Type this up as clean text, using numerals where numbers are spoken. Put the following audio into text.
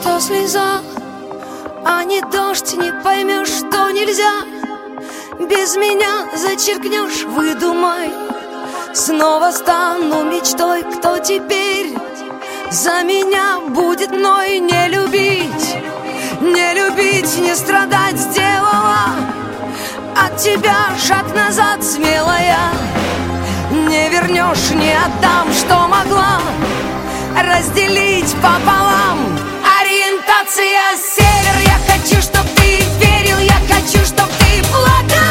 что слеза, а не дождь, не поймешь, что нельзя. Без меня зачеркнешь, выдумай. Снова стану мечтой, кто теперь за меня будет мной? Не любить, не любить, не страдать сделала от тебя шаг назад, смелая. Не вернешь, не отдам, что могла разделить пополам. Ориентация север, я хочу, чтоб ты верил, я хочу, чтоб ты плакал.